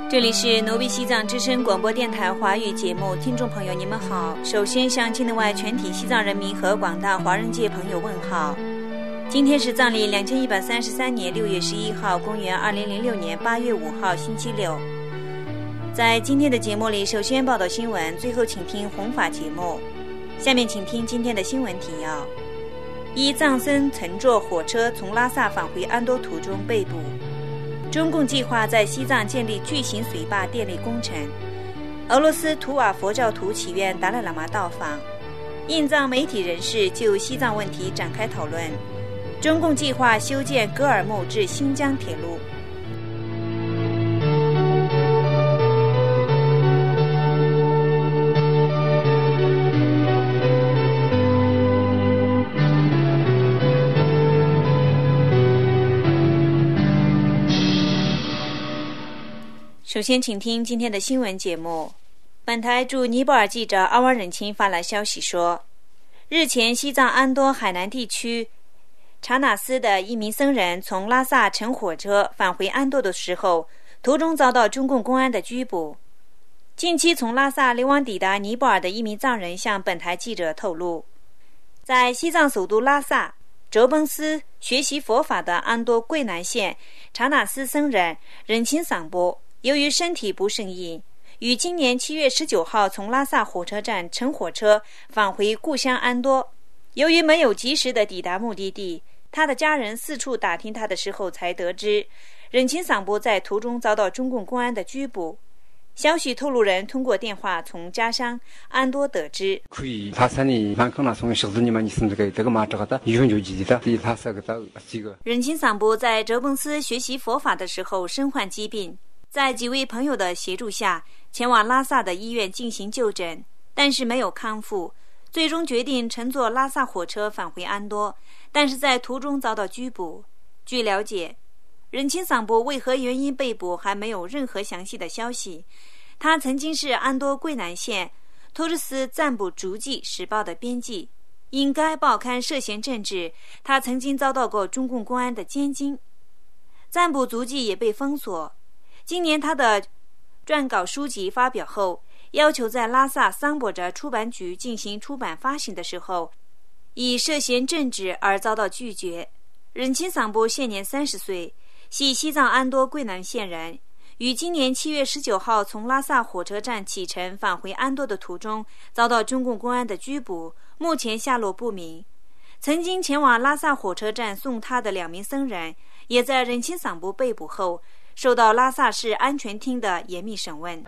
这里是挪威西藏之声广播电台华语节目，听众朋友你们好。首先向境内外全体西藏人民和广大华人界朋友问好。今天是藏历2133年6月11号，公元2006年8月5号，星期六。在今天的节目里，首先报道新闻，最后请听弘法节目。下面请听今天的新闻提要：一藏僧乘坐火车从拉萨返回安多途中被捕。中共计划在西藏建立巨型水坝电力工程。俄罗斯图瓦佛教徒祈愿达赖喇嘛到访。印藏媒体人士就西藏问题展开讨论。中共计划修建格尔木至新疆铁路。首先请听今天的新闻节目。本台驻尼泊尔记者阿瓦忍钦发来消息说，日前西藏安多海南地区查纳斯的一名僧人从拉萨乘火车返回安多的时候，途中遭到中共公安的拘捕。近期从拉萨流亡抵达尼泊尔的一名藏人向本台记者透露，在西藏首都拉萨卓奔斯学习佛法的安多桂南县查纳斯僧人忍钦桑波，由于身体不适应，于今年7月19号从拉萨火车站乘火车返回故乡安多。由于没有及时的抵达目的地，他的家人四处打听他的时候才得知，忍钦桑波在途中遭到中共公安的拘捕。消息透露人通过电话从家乡安多得知，忍钦桑波在哲奔斯学习佛法的时候身患疾病，在几位朋友的协助下前往拉萨的医院进行就诊，但是没有康复，最终决定乘坐拉萨火车返回安多，但是在途中遭到拘捕。据了解，忍钦桑波为何原因被捕还没有任何详细的消息。他曾经是安多桂南县托日斯赞卜足迹时报的编辑，因该报刊涉嫌政治，他曾经遭到过中共公安的监禁，赞卜足迹也被封锁。今年他的撰稿书籍发表后，要求在拉萨桑博哲出版局进行出版发行的时候，以涉嫌政治而遭到拒绝。忍钦桑波现年30岁，系西藏安多桂南县人，于今年7月19号从拉萨火车站启程返回安多的途中遭到中共公安的拘捕，目前下落不明。曾经前往拉萨火车站送他的2名僧人，也在忍钦桑波被捕后受到拉萨市安全厅的严密审问。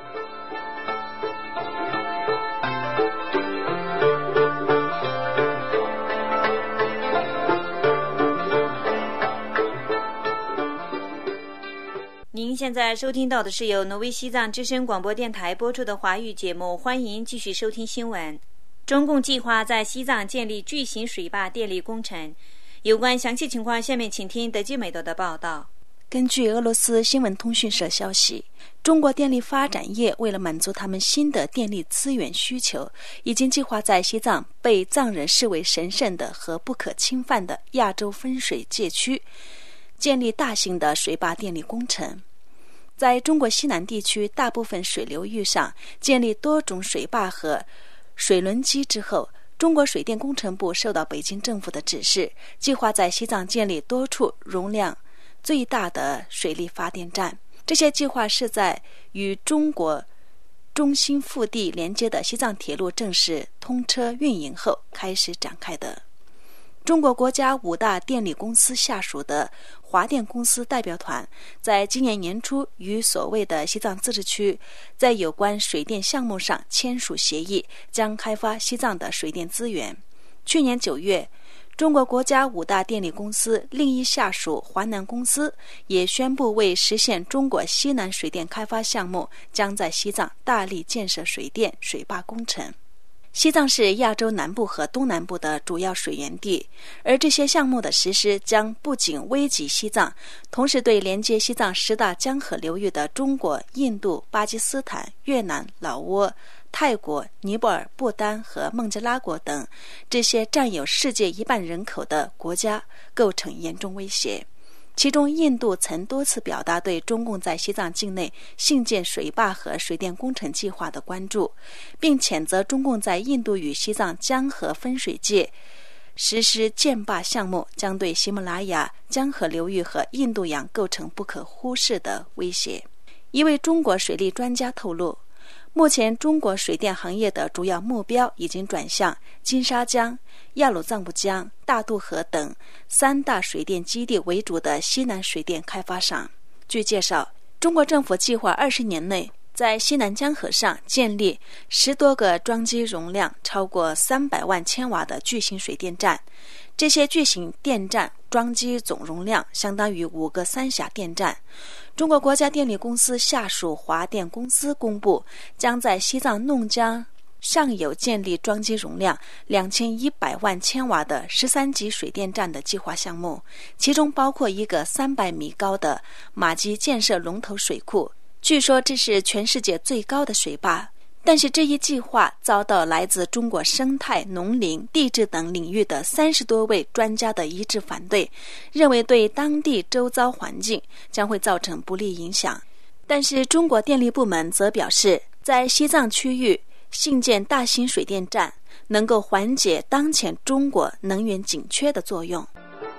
您现在收听到的是由挪威西藏之声广播电台播出的华语节目，欢迎继续收听新闻。中共计划在西藏建立巨型水坝电力工程，有关详细情况，下面请听德基美德的报道。 根据俄罗斯新闻通讯社消息，中国电力发展业为了满足他们新的电力资源需求，已经计划在西藏被藏人视为神圣的和不可侵犯的亚洲分水界区建立大型的水坝电力工程。在中国西南地区大部分水流域上建立多种水坝和水轮机之后，中国水电工程部受到北京政府的指示，计划在西藏建立多处容量最大的水力发电站。这些计划是在与中国中心腹地连接的西藏铁路正式通车运营后开始展开的。中国国家5大电力公司下属的华电公司代表团在今年年初与所谓的西藏自治区在有关水电项目上签署协议，将开发西藏的水电资源。去年9月，中国国家5大电力公司另一下属华南公司也宣布，为实现中国西南水电开发项目，将在西藏大力建设水电水坝工程。西藏是亚洲南部和东南部的主要水源地，而这些项目的实施将不仅危及西藏，同时对连接西藏10大江河流域的中国、印度、巴基斯坦、越南、老挝、泰国、尼泊尔、不丹和孟加拉国等这些占有世界1半人口的国家构成严重威胁。 其中印度曾多次表达对中共在西藏境内兴建水坝和水电工程计划的关注，并谴责中共在印度与西藏江河分水界实施建坝项目，将对喜马拉雅、江河流域和印度洋构成不可忽视的威胁。一位中国水利专家透露，目前中国水电行业的主要目标已经转向金沙江、雅鲁藏布江、大渡河等3大水电基地为主的西南水电开发商。据介绍，中国政府计划20年内在西南江河上建立10多个装机容量超过300万千瓦的巨型水电站，这些巨型电站装机总容量相当于5个三峡电站。中国国家电力公司下属华电公司公布，将在西藏弄江上游建立装机容量2100万千瓦的13级水电站的计划项目，其中包括一个300米高的马基建设龙头水库，据说这是全世界最高的水坝。但是这一计划遭到来自中国生态、农林、地质等领域的30多位专家的一致反对，认为对当地周遭环境将会造成不利影响。但是中国电力部门则表示，在西藏区域兴建大型水电站能够缓解当前中国能源紧缺的作用。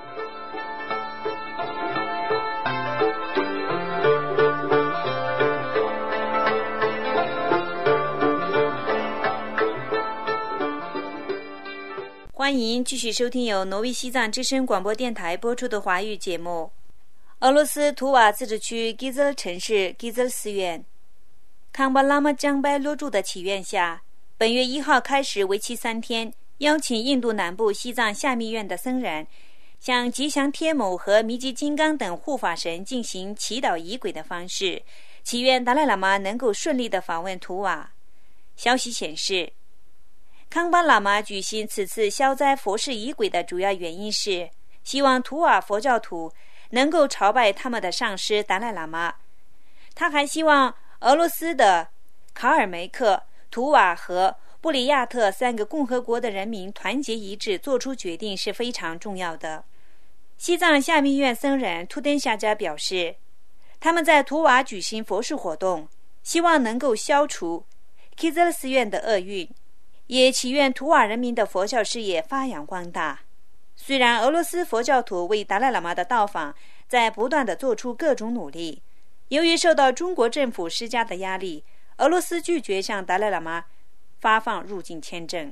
欢迎继续收听由挪威西藏之声广播电台播出的华语节目。俄罗斯图瓦自治区基泽尔城市基泽尔寺院康巴拉玛江拜罗柱的祈愿下，本月1号开始为期3天，邀请印度南部西藏夏密院的僧人向吉祥天母和弥吉金刚等护法神进行祈祷仪轨的方式，祈愿达赖喇嘛能够顺利地访问图瓦。消息显示，康巴喇嘛举行此次消灾佛事仪轨的主要原因是希望图瓦佛教徒能够朝拜他们的上师达赖喇嘛。他还希望俄罗斯的卡尔梅克、图瓦和布里亚特3个共和国的人民团结一致做出决定是非常重要的。西藏夏密院僧人图登夏加表示，他们在图瓦举行佛事活动，希望能够消除基泽尔寺院的厄运，也祈愿图瓦人民的佛教事业发扬光大。虽然俄罗斯佛教徒为达赖喇嘛的到访在不断地做出各种努力，由于受到中国政府施加的压力，俄罗斯拒绝向达赖喇嘛发放入境签证。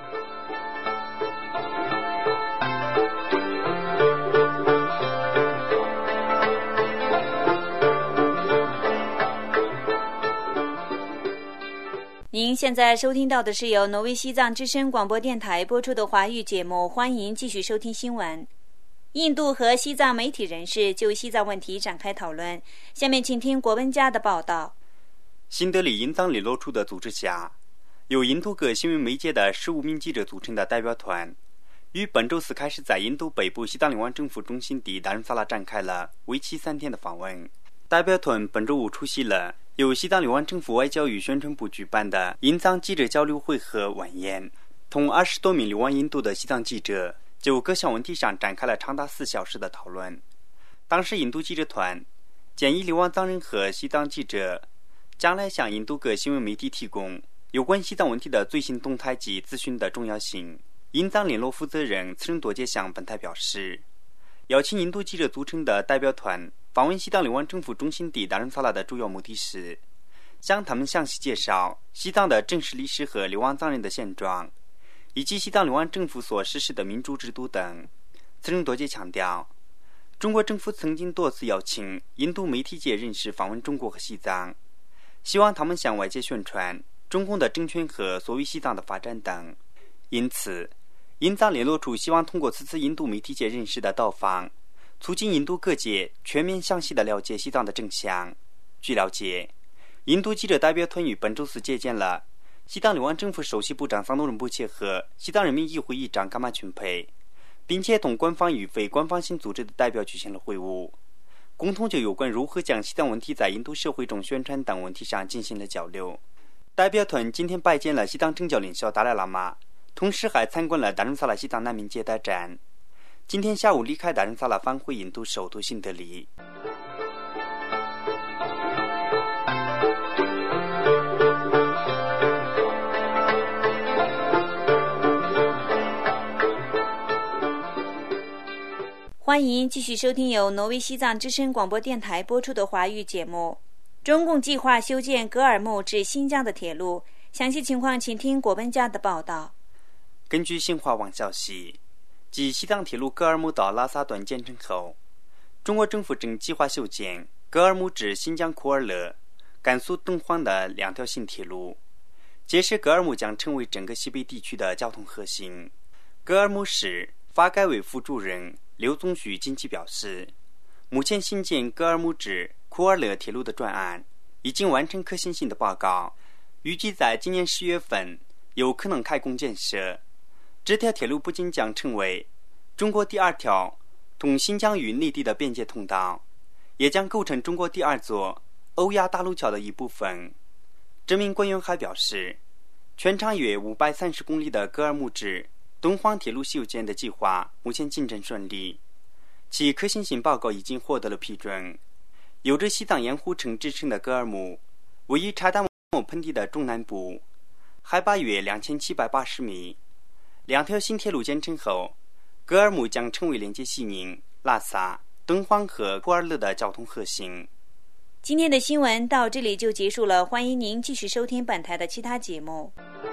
您现在收听到的是由挪威西藏之声广播电台播出的华语节目，欢迎继续收听新闻。印度和西藏媒体人士就西藏问题展开讨论，下面请听国文家的报道。 新德里印藏联络处的组织下，由印度各新闻媒介的15名记者组成的代表团，于本周四开始在印度北部西藏联湾政府中心地达仁萨拉展开了为期3天的访问。代表团本周五出席了由西藏联湾政府外交与宣传部举办的印藏记者交流会和晚宴，同20多名流亡印度的西藏记者就各项问题上展开了长达4小时的讨论。当时印度记者团建议流亡藏人和西藏记者将来向印度各新闻媒体提供有关西藏问题的最新动态及资讯的重要性。印藏联络负责人次仁多杰向本台表示，邀请印度记者组成的代表团访问西藏流亡政府中心地达仁萨拉的主要目的是向他们详细介绍西藏的真实历史和流亡藏人的现状，以及西藏流亡政府所实施的民主制度等。次仁多杰强调，中国政府曾经多次邀请印度媒体界人士访问中国和西藏，希望他们向外界宣传中共的政权和所谓西藏的发展等。因此，印藏联络处希望通过此次印度媒体界人士的到访，促进印度各界全面详细的了解西藏的真相。据了解，印度记者代表团于本周四接见了西藏流亡政府首席部长桑多仁布切和西藏人民议会议长噶玛群佩，并且同官方与非官方性组织的代表举行了会晤，共同就有关如何将西藏问题在印度社会中宣传等问题上进行了交流。代表团今天拜见了西藏政教领袖达赖喇嘛，同时还参观了达仁萨拉西藏难民接待站。 今天下午离开达仁萨拉返回印度首都新德里。 欢迎继续收听由挪威西藏之声广播电台播出的华语节目。中共计划修建格尔木至新疆的铁路，详细情况请听果本家的报道。 根据新华网消息，继西藏铁路格尔木到拉萨段建成后，中国政府正计划修建格尔木至新疆库尔勒、甘肃敦煌的2条新铁路，届时格尔木将成为整个西北地区的交通核心。格尔木市发改委副主任刘宗旭近期表示，目前新建格尔木至库尔勒铁路的专案已经完成可行性的报告，预计在今年10月份有可能开工建设。这条铁路不仅将成为中国第2条同新疆与内地的边界通道，也将构成中国第2座欧亚大陆桥的一部分。这名官员还表示，全长约530公里的格尔木至敦煌铁路修建的计划目前进展顺利，其可行性报告已经获得了批准。有着西藏盐湖城之称的格尔木位于查达木盆地的中南部，海拔约2780米。2条新铁路建成后，格尔木将成为连接西宁、拉萨、敦煌和库尔勒的交通核心。 今天的新闻到这里就结束了，欢迎您继续收听本台的其他节目。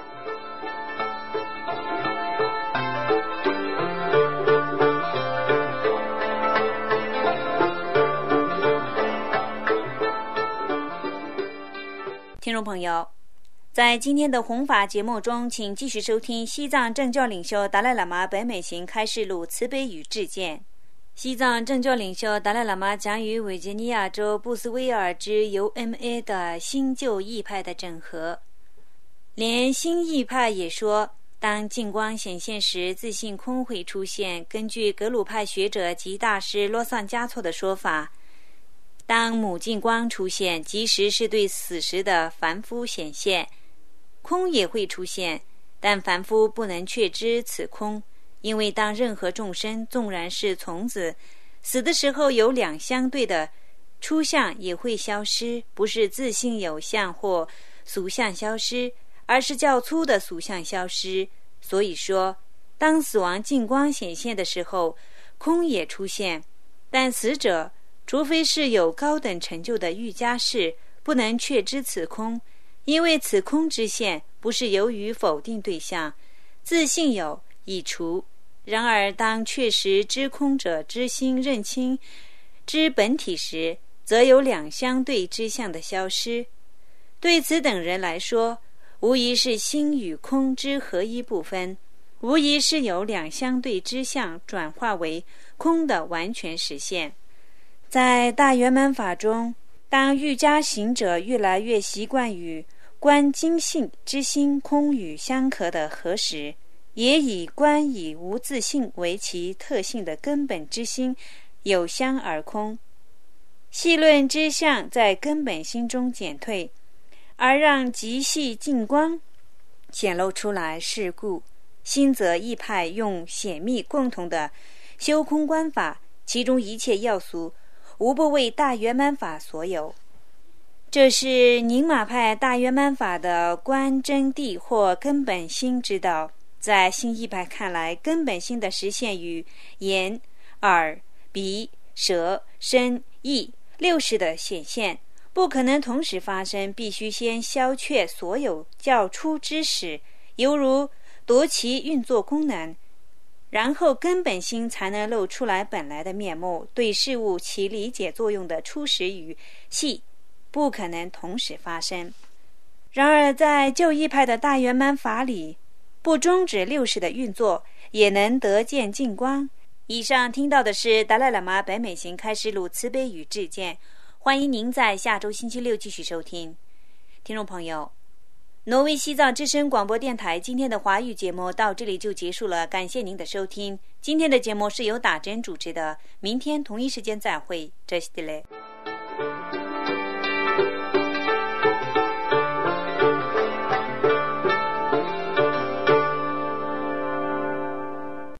听众朋友，在今天的弘法节目中，请继续收听西藏政教领袖达赖喇嘛北美行开示录慈悲与智见。西藏政教领袖达赖喇嘛将与维吉尼亚州布斯威尔之 UMA 的新旧义派的整合。连新义派也说，当净光显现时，自性空会出现。根据格鲁派学者及大师罗桑嘉措的说法，当母净光出现，即使是对死时的凡夫显现，空也会出现，但凡夫不能确知此空，因为当任何众生纵然是虫子，死的时候有2相对的初相也会消失，不是自性有相或俗相消失，而是较粗的俗相消失。所以说，当死亡净光显现的时候，空也出现，但死者除非是有高等成就的瑜伽士，不能确知此空，因为此空之现不是由于否定对象，自性有已除。然而当确实知空者之心认清之本体时，则有2相对之相的消失。对此等人来说，无疑是心与空之合一不分，无疑是有2相对之相转化为空的完全实现。在大圆满法中，当瑜伽行者越来越习惯于观精性之心空与相合的合时，也以观以无自性为其特性的根本之心有相而空。细论之相在根本心中减退，而让极细净光显露出来是故，新泽义派用显密共同的修空观法，其中一切要素无不为大圆满法所有。这是宁玛派大圆满法的观真谛或根本心之道。在新义派看来，根本心的实现与眼、耳、鼻、舌、身、意6识的显现不可能同时发生，必须先消却所有较初之识，犹如夺其运作功能，然后根本心才能露出来本来的面目。对事物其理解作用的初识与细不可能同时发生。然而在旧义派的大圆满法里，不终止6识的运作，也能得见净光。以上听到的是达赖喇嘛北美行开示录慈悲与智见，欢迎您在下周星期六继续收听。听众朋友，挪威西藏之声广播电台今天的华语节目到这里就结束了，感谢您的收听。今天的节目是由打针主持的，明天同一时间再会，这是的嘞。